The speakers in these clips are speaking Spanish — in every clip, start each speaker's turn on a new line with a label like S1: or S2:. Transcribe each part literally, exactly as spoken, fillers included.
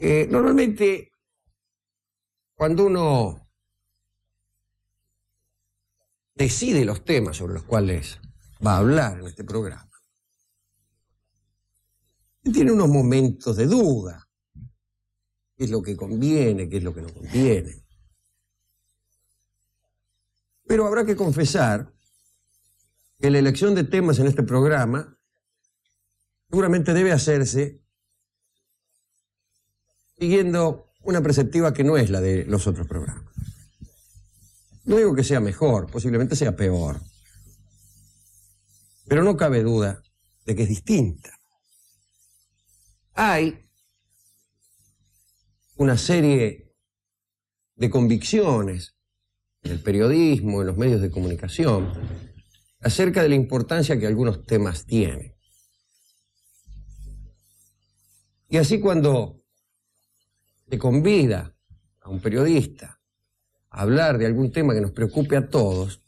S1: Eh, normalmente, cuando uno decide los temas sobre los cuales va a hablar en este programa, tiene unos momentos de duda. ¿Qué es lo que conviene? ¿Qué es lo que no conviene? Pero habrá que confesar que la elección de temas en este programa seguramente debe hacerse siguiendo una perspectiva que no es la de los otros programas. No digo que sea mejor, posiblemente sea peor, pero no cabe duda de que es distinta. Hay una serie de convicciones en el periodismo, en los medios de comunicación, acerca de la importancia que algunos temas tienen. Y así cuando se convida a un periodista a hablar de algún tema que nos preocupe a todos,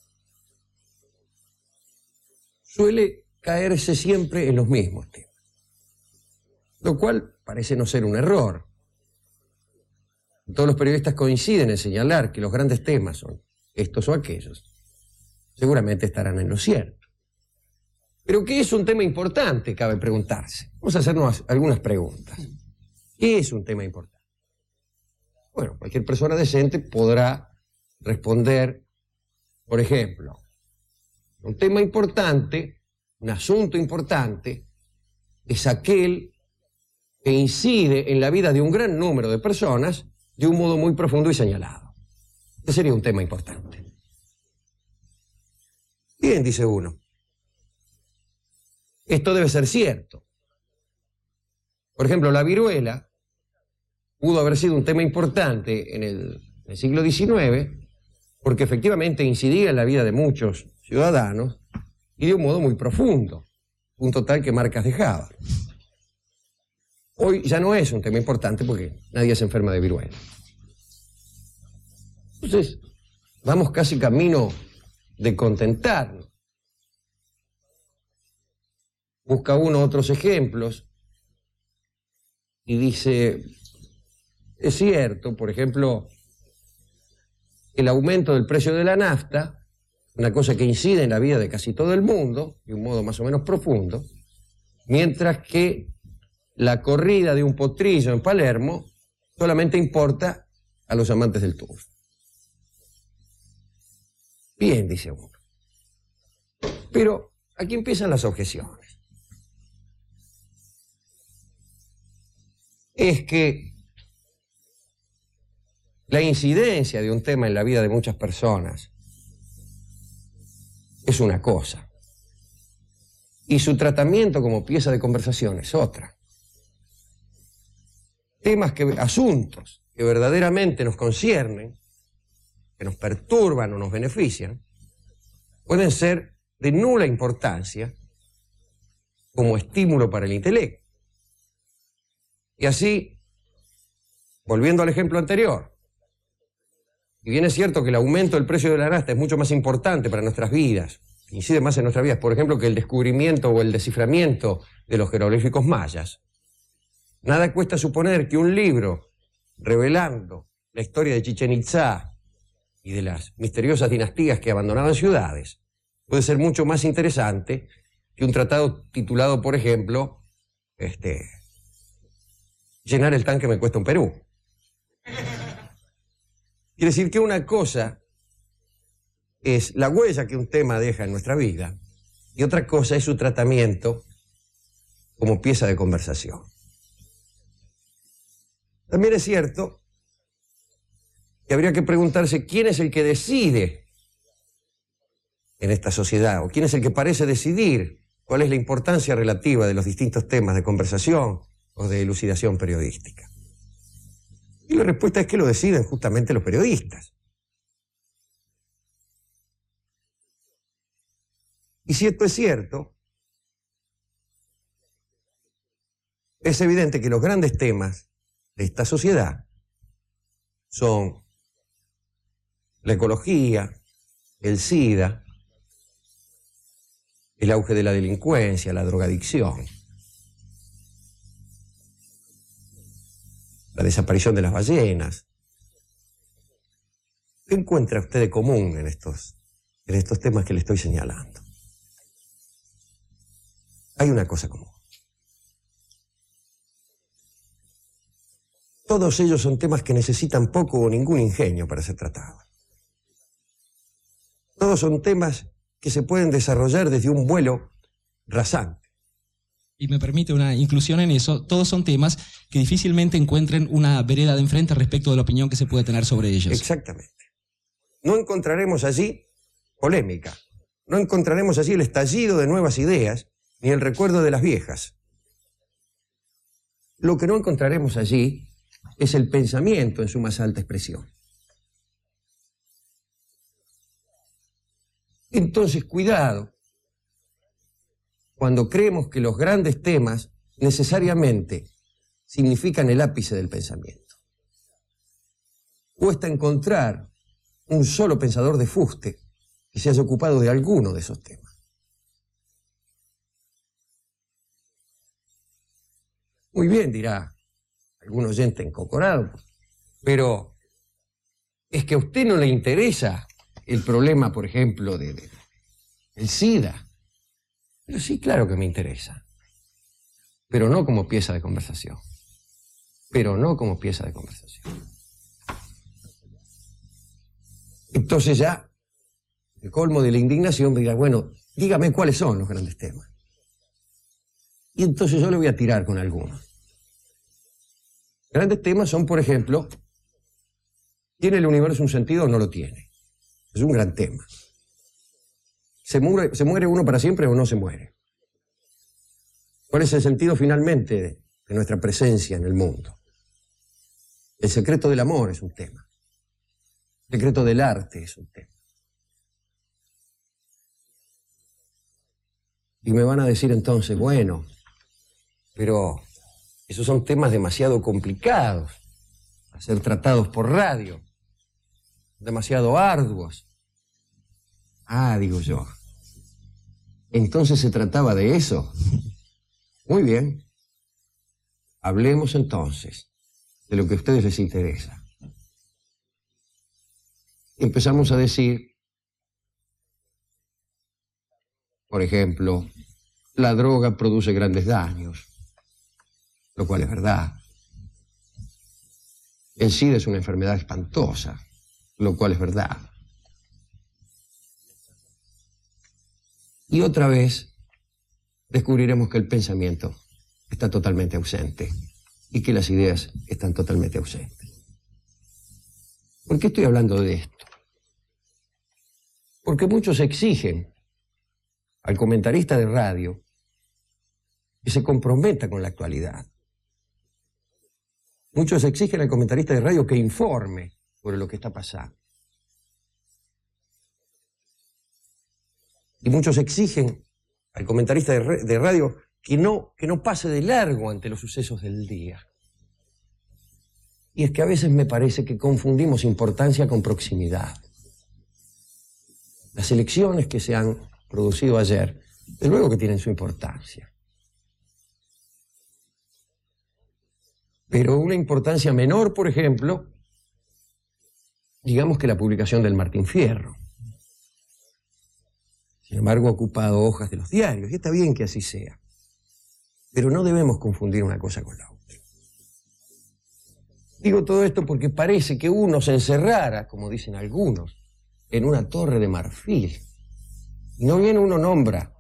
S1: suele caerse siempre en los mismos temas, lo cual parece no ser un error. Todos los periodistas coinciden en señalar que los grandes temas son estos o aquellos. Seguramente estarán en lo cierto. Pero ¿qué es un tema importante? Cabe preguntarse. Vamos a hacernos algunas preguntas. ¿Qué es un tema importante? Bueno, cualquier persona decente podrá responder, por ejemplo, un tema importante, un asunto importante, es aquel que incide en la vida de un gran número de personas de un modo muy profundo y señalado. Ese sería un tema importante. Bien, dice uno. Esto debe ser cierto. Por ejemplo, la viruela pudo haber sido un tema importante en el, en el siglo diecinueve porque efectivamente incidía en la vida de muchos ciudadanos y de un modo muy profundo, punto tal que marcas dejaba. Hoy ya no es un tema importante porque nadie se enferma de viruela. Entonces, vamos casi camino de contentarnos. Busca uno otros ejemplos y dice, es cierto, por ejemplo, el aumento del precio de la nafta, una cosa que incide en la vida de casi todo el mundo, de un modo más o menos profundo, mientras que la corrida de un potrillo en Palermo solamente importa a los amantes del turf. Bien, dice uno. Pero aquí empiezan las objeciones. Es que la incidencia de un tema en la vida de muchas personas es una cosa, y su tratamiento como pieza de conversación es otra. Temas que, asuntos que verdaderamente nos conciernen, que nos perturban o nos benefician, pueden ser de nula importancia como estímulo para el intelecto. Y así, volviendo al ejemplo anterior, y bien es cierto que el aumento del precio de la nafta es mucho más importante para nuestras vidas, incide más en nuestras vidas, por ejemplo, que el descubrimiento o el desciframiento de los jeroglíficos mayas, nada cuesta suponer que un libro revelando la historia de Chichén Itzá y de las misteriosas dinastías que abandonaban ciudades puede ser mucho más interesante que un tratado titulado, por ejemplo, este, llenar el tanque me cuesta un Perú. Quiere decir que una cosa es la huella que un tema deja en nuestra vida y otra cosa es su tratamiento como pieza de conversación. También es cierto que habría que preguntarse quién es el que decide en esta sociedad, o quién es el que parece decidir cuál es la importancia relativa de los distintos temas de conversación o de elucidación periodística. Y la respuesta es que lo deciden justamente los periodistas. Y si esto es cierto, es evidente que los grandes temas de esta sociedad son la ecología, el SIDA, el auge de la delincuencia, la drogadicción. la desaparición de las ballenas. ¿Qué encuentra usted de común en estos, en estos temas que le estoy señalando? Hay una cosa común. Todos ellos son temas que necesitan poco o ningún ingenio para ser tratados. Todos son temas que se pueden desarrollar desde un vuelo rasante.
S2: Y me permite una inclusión en eso, todos son temas que difícilmente encuentren una vereda de enfrente respecto de la opinión que se puede tener sobre ellos.
S1: Exactamente. No encontraremos allí polémica, no encontraremos allí el estallido de nuevas ideas, ni el recuerdo de las viejas. Lo que no encontraremos allí es el pensamiento en su más alta expresión. Entonces, cuidado, cuando creemos que los grandes temas necesariamente significan el ápice del pensamiento. Cuesta encontrar un solo pensador de fuste que se haya ocupado de alguno de esos temas. Muy bien, dirá algún oyente encocorado, pero es que a usted no le interesa el problema, por ejemplo, de, de el SIDA. Pero sí, claro que me interesa. Pero no como pieza de conversación. Pero no como pieza de conversación. Entonces ya, el colmo de la indignación me dirá, bueno, dígame cuáles son los grandes temas. Y entonces yo le voy a tirar con algunos. Grandes temas son, por ejemplo, ¿tiene el universo un sentido o no lo tiene? Es un gran tema. ¿Se muere, ¿se muere uno para siempre o no se muere? ¿Cuál es el sentido finalmente de, de nuestra presencia en el mundo? El secreto del amor es un tema. El secreto del arte es un tema. Y me van a decir entonces, bueno, pero esos son temas demasiado complicados a ser tratados por radio, demasiado arduos. Ah, digo yo. Entonces se trataba de eso. Muy bien. Hablemos entonces de lo que a ustedes les interesa. Empezamos a decir, por ejemplo, la droga produce grandes daños, lo cual es verdad. El SIDA es una enfermedad espantosa, lo cual es verdad. Y otra vez descubriremos que el pensamiento está totalmente ausente y que las ideas están totalmente ausentes. ¿Por qué estoy hablando de esto? Porque muchos exigen al comentarista de radio que se comprometa con la actualidad. Muchos exigen al comentarista de radio que informe sobre lo que está pasando. Y muchos exigen al comentarista de, de radio que no, que no pase de largo ante los sucesos del día. Y es que a veces me parece que confundimos importancia con proximidad. Las elecciones que se han producido ayer, desde luego que tienen su importancia. Pero una importancia menor, por ejemplo, digamos que la publicación del Martín Fierro. Sin embargo, ha ocupado hojas de los diarios, y está bien que así sea. Pero no debemos confundir una cosa con la otra. Digo todo esto porque parece que uno se encerrara, como dicen algunos, en una torre de marfil. Y no bien uno nombra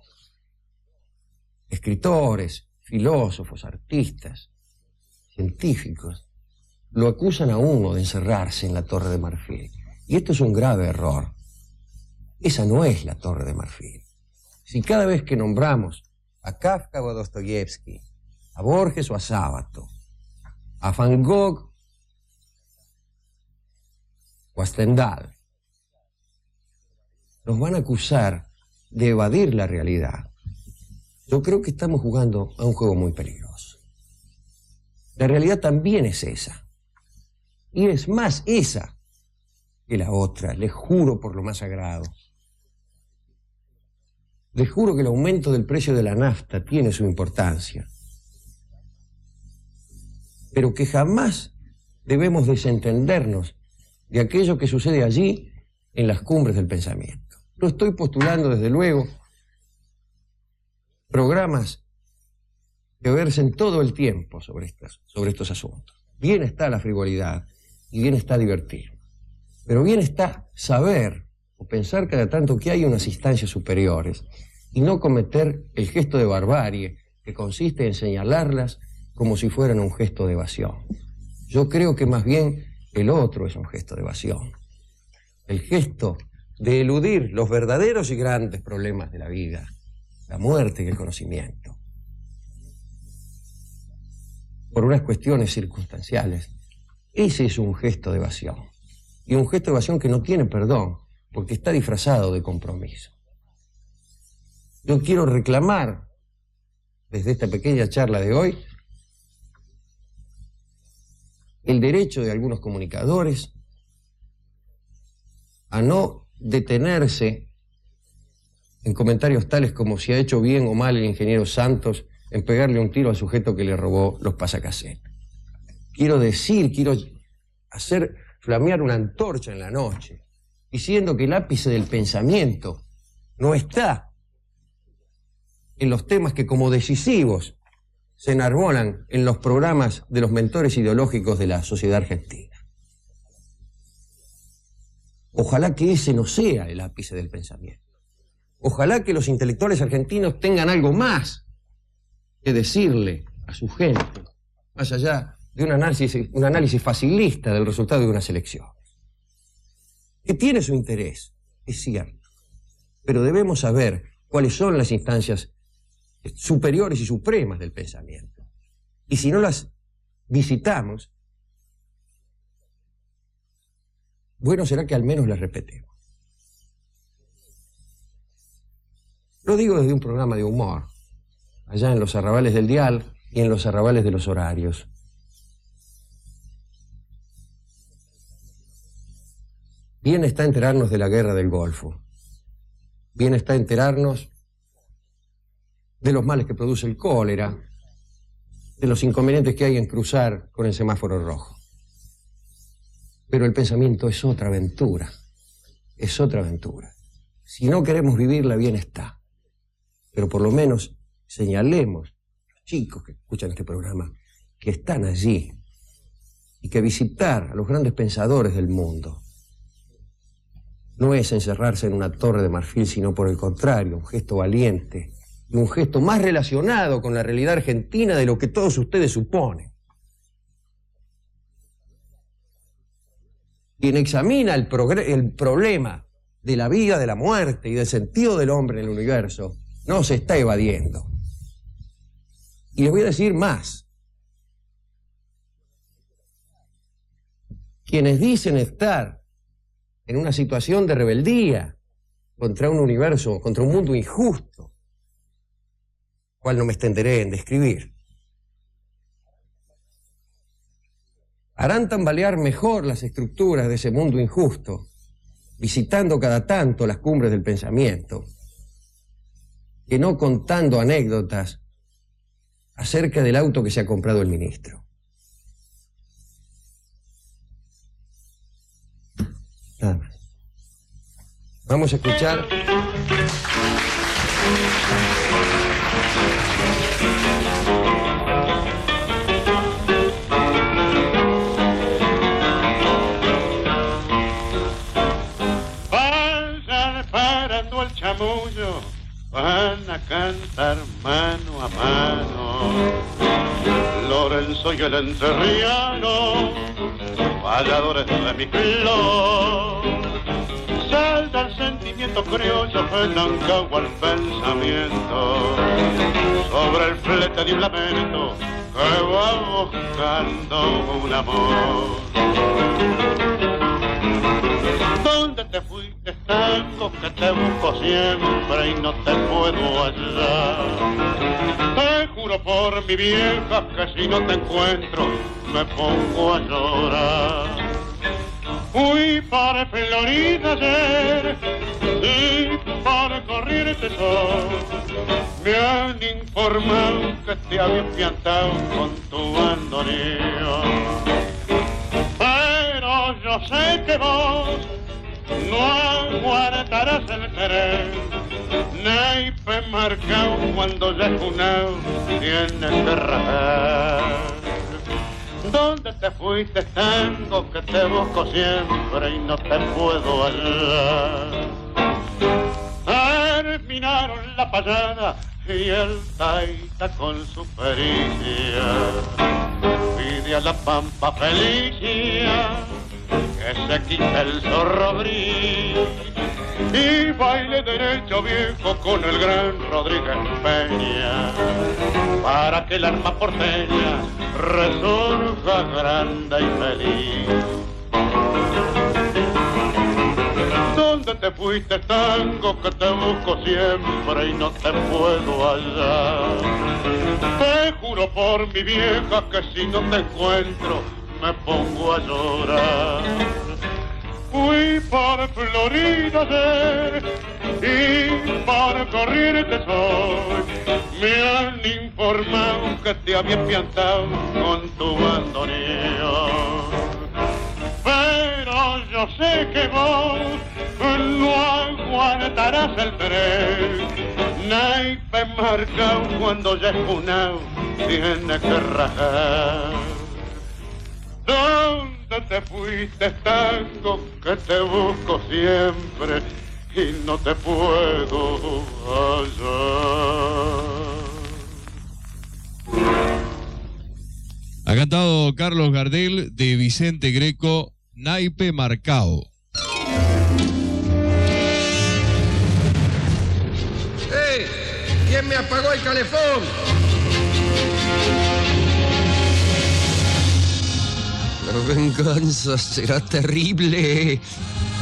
S1: escritores, filósofos, artistas, científicos, lo acusan a uno de encerrarse en la torre de marfil. Y esto es un grave error. Esa no es la torre de marfil. Si cada vez que nombramos a Kafka o a Dostoyevsky, a Borges o a Sábato, a Van Gogh o a Stendhal, nos van a acusar de evadir la realidad, yo creo que estamos jugando a un juego muy peligroso. La realidad también es esa. Y es más esa que la otra, les juro por lo más sagrado. Les juro que el aumento del precio de la nafta tiene su importancia, pero que jamás debemos desentendernos de aquello que sucede allí en las cumbres del pensamiento. Yo estoy postulando, desde luego, programas que versen todo el tiempo sobre, estas, sobre estos asuntos. Bien está la frivolidad y bien está divertir, pero bien está saber o pensar cada tanto que hay unas instancias superiores y no cometer el gesto de barbarie que consiste en señalarlas como si fueran un gesto de evasión. Yo creo que más bien el otro es un gesto de evasión. El gesto de eludir los verdaderos y grandes problemas de la vida, la muerte y el conocimiento, por unas cuestiones circunstanciales. Ese es un gesto de evasión. Y un gesto de evasión que no tiene perdón, porque está disfrazado de compromiso. Yo quiero reclamar, desde esta pequeña charla de hoy, el derecho de algunos comunicadores a no detenerse en comentarios tales como si ha hecho bien o mal el ingeniero Santos en pegarle un tiro al sujeto que le robó los pasacassettes. Quiero decir, quiero hacer flamear una antorcha en la noche, diciendo que el ápice del pensamiento no está en los temas que como decisivos se enarbolan en los programas de los mentores ideológicos de la sociedad argentina. Ojalá que ese no sea el ápice del pensamiento. Ojalá que los intelectuales argentinos tengan algo más que decirle a su gente, más allá de un análisis, un análisis facilista del resultado de unas elecciones. Que tiene su interés, es cierto, pero debemos saber cuáles son las instancias superiores y supremas del pensamiento. Y si no las visitamos, bueno será que al menos las repetemos. Lo digo desde un programa de humor, allá en los arrabales del dial y en los arrabales de los horarios. Bien está enterarnos de la guerra del Golfo. Bien está enterarnos de los males que produce el cólera, de los inconvenientes que hay en cruzar con el semáforo rojo. Pero el pensamiento es otra aventura, es otra aventura. Si no queremos vivirla, bien está. Pero por lo menos señalemos a los chicos que escuchan este programa que están allí y que visitar a los grandes pensadores del mundo no es encerrarse en una torre de marfil, sino por el contrario, un gesto valiente y un gesto más relacionado con la realidad argentina de lo que todos ustedes suponen. Quien examina el, el problema de la vida, de la muerte y del sentido del hombre en el universo, no se está evadiendo. Y les voy a decir más. Quienes dicen estar en una situación de rebeldía contra un universo, contra un mundo injusto, cual no me extenderé en describir, harán tambalear mejor las estructuras de ese mundo injusto, visitando cada tanto las cumbres del pensamiento, que no contando anécdotas acerca del auto que se ha comprado el ministro. Nada más. Vamos a escuchar.
S3: Vayan parando el chamullo, van a cantar mano a mano. Lorenzo y el entrerriano, valladores de mi club. Salta el sentimiento criollo, penancagua al pensamiento, sobre el flete de un lamento que va buscando un amor. ¿Dónde te fuiste, tango, que te busco siempre y no te puedo hallar? Te juro por mi vieja que si no te encuentro me pongo a llorar. Fui para Florida ayer y para Corrientes hoy. Me han informado que te habías piantado con tu bandoneón. yo sé que vos no aguantarás el tren, naipe marcado cuando ya junao tiene que rajar. ¿Dónde te fuiste, tango, que te busco siempre y no te puedo hallar? Terminaron la payada y el taita con su pericia pide a la pampa felicia que se quita el zorro gris y baile derecho viejo con el gran Rodríguez Peña para que el alma porteña resurja grande y feliz. ¿Dónde te fuiste, tango, que te busco siempre y no te puedo hallar? Te juro por mi vieja que si no te encuentro me pongo a llorar. Fui por Florida ayer y por Corrientes hoy me han informado que te había piantado con tu bandoneón. Pero yo sé que vos no aguantarás el tren, naipe marcado cuando ya es junao tiene que rajar. ¿Dónde te fuiste, tango, que te busco siempre y no te puedo hallar?
S4: Ha cantado Carlos Gardel de Vicente Greco, Naipe Marcao.
S1: ¡Ey! ¿Quién me apagó el calefón? La venganza será terrible.